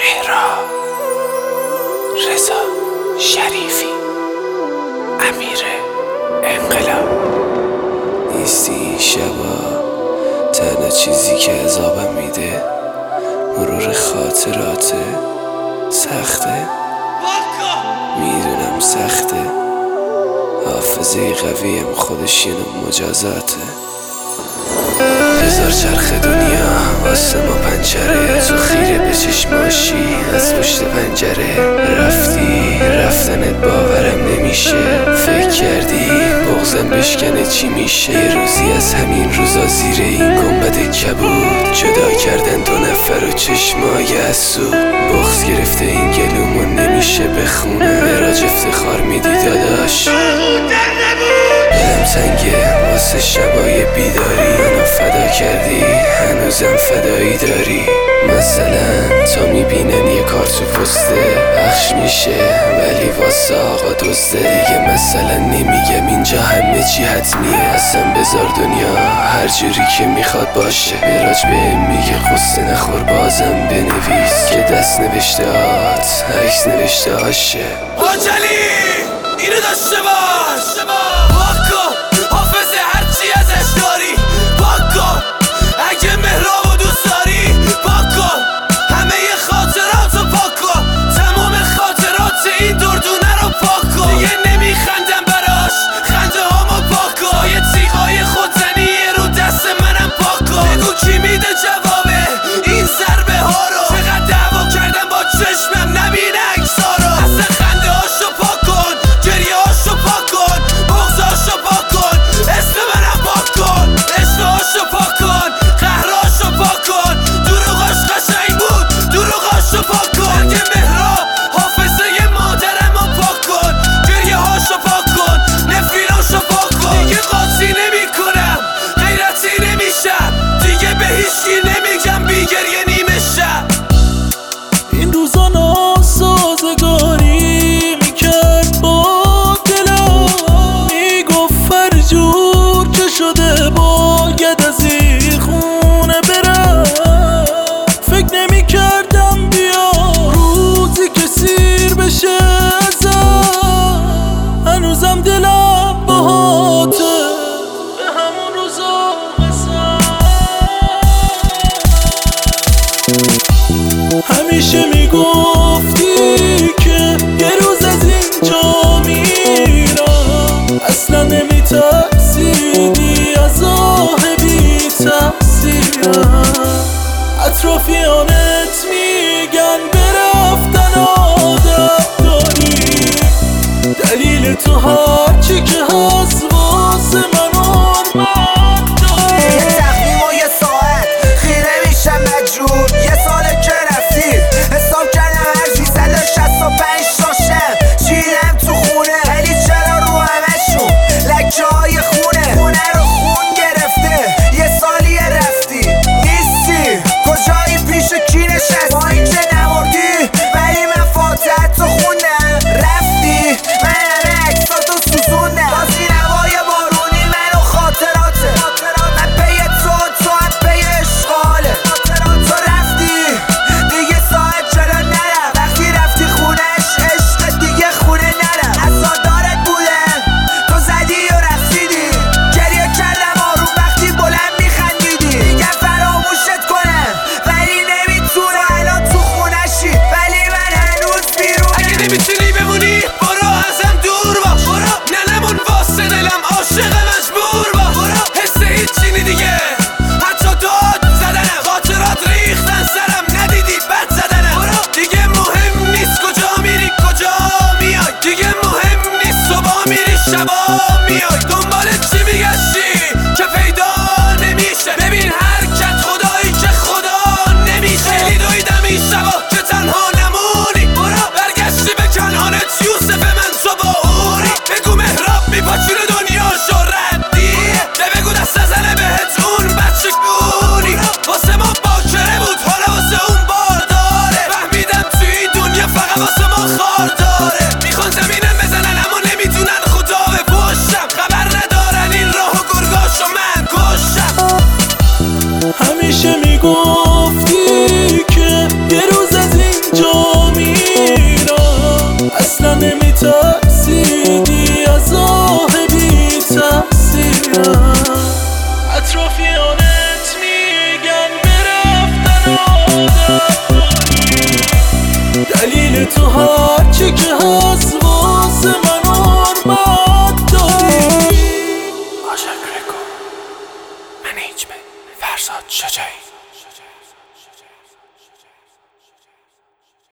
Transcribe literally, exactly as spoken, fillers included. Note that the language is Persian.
مهراب، رضا شریفی، امیر انقلاب. نیستی این شبا تنها چیزی که عذابم میده مرور خاطراته. سخته، میدونم سخته، حافظه قویم خودش یه نوع مجازاته. هزار چرخ دنیا واسه ما پنجره، تو خیره به چشماشی از پشت پنجره. رفتی رفتنت باورم نمیشه، فکر کردی بغضم بشکنه چی میشه. یه روزی از همین روزا زیر این گنبد کبود جدا کردن دو نفر و چشمای حسود. بغض گرفته این گلومو نمیشه بخونه، مراج افتخار میدی داداش، دلم تنگه واسه شبای بیداری. منو فدا کردی هنوزم فدایی داری. مثلا تا میبینن یه کار تو پسته پخش میشه ولی واسه آقا دزده دیگه. مثلا نمیگم اینجا همه چی حتمیه، اصلا بذار دنیا هر جوری که میخواد باشه. مراج بهم میگه قصه نخور بازم بنویس که دست نوشته هات عکس نوشته هاشه. آجلی اینو داشته باش، پاکو حافظه هرچی ازش داری. پاکو اگه مهرابو دوست داری پاکو، همه ی خاطراتو پاکو، تمام خاطرات این دردونه رو پاکو. دیگه نمیخندم براش خنده هامو پاکو، یه تیغای خودزنی رو دست منم پاکو. بگو کی میده جوابه این ضربه ها رو، چقدر دعوا کردم با چشمم نبینه عکسا رو. اصلا خنده هاشو پاک کن، گریه هاشو پاک کن، بغضاشو پاک کن، اسم منم پاک کن، عشقهاشو پاک کن، قهرهاشو پاک کن. دروغاش قشنگ بود دروغاشو پاک کن. اگه مهراب حافظه مادرمو پاک کن، گریه هاشو پاک کن، نفریناشو پاک کن. دیگه قاطی نمی کنم غیرتی نمیشم، دیگه به هیچکی نمیگم بی گریه نیمه شب. این روزا ناسازگاری میکرد با دلم، میگفت فرجور که شده باید از این خونه برم. فکر نمیکردم بیا روزی که سیر بشه ازم، هنوزم دلم باهاته به همون روزا قسم. همیشه میگفتی که یه روز از اینجا میرم، اصلا نمیترسیدی از آه بی تقصیرم. اطرافیانت میگن برفتن عادت داری، دلیل تو هرچی که هست واسه من حرمت داری. یه تقویم و یه ساعت خیره میشم مجبور، یه ساله که رفتی حساب کردم هر سیصد و شصت و پنج تاشم چیدم تو خونه، ولی چرا رو همشون لک اطرافیانت میگن برفتن عادت داری، دلیل تو هرچی که هست واسه من حرمت داری. آشق رکو منیجمنت فرزاد شجاعی.